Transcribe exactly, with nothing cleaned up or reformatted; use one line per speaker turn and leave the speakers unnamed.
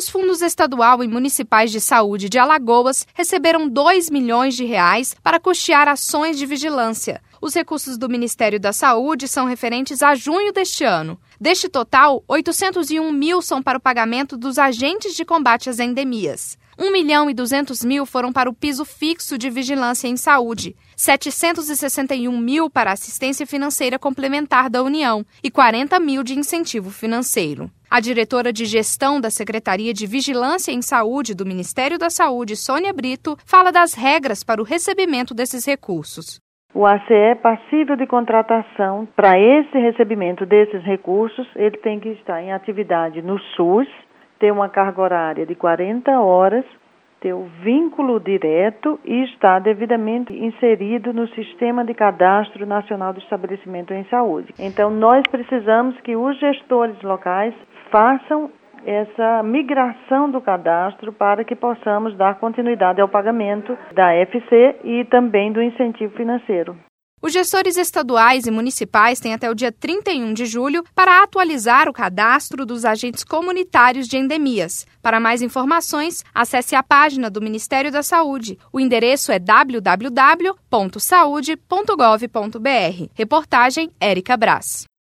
Os fundos estadual e municipais de saúde de Alagoas receberam dois milhões de reais para custear ações de vigilância. Os recursos do Ministério da Saúde são referentes a junho deste ano. Deste total, oitocentos e um mil são para o pagamento dos agentes de combate às endemias. um milhão e duzentos mil foram para o piso fixo de vigilância em saúde, setecentos e sessenta e um mil para assistência financeira complementar da União e quarenta mil de incentivo financeiro. A diretora de gestão da Secretaria de Vigilância em Saúde do Ministério da Saúde, Sônia Brito, fala das regras para o recebimento desses recursos.
O A C E, passível de contratação, para esse recebimento desses recursos, ele tem que estar em atividade no SUS, ter uma carga horária de quarenta horas, ter o vínculo direto e estar devidamente inserido no Sistema de Cadastro Nacional do Estabelecimento em Saúde. Então, nós precisamos que os gestores locais façam essa migração do cadastro para que possamos dar continuidade ao pagamento da F C e também do incentivo financeiro.
Os gestores estaduais e municipais têm até o dia trinta e um de julho para atualizar o cadastro dos agentes comunitários de endemias. Para mais informações, acesse a página do Ministério da Saúde. O endereço é w w w ponto saude ponto gov ponto b r. Reportagem Érica Brás.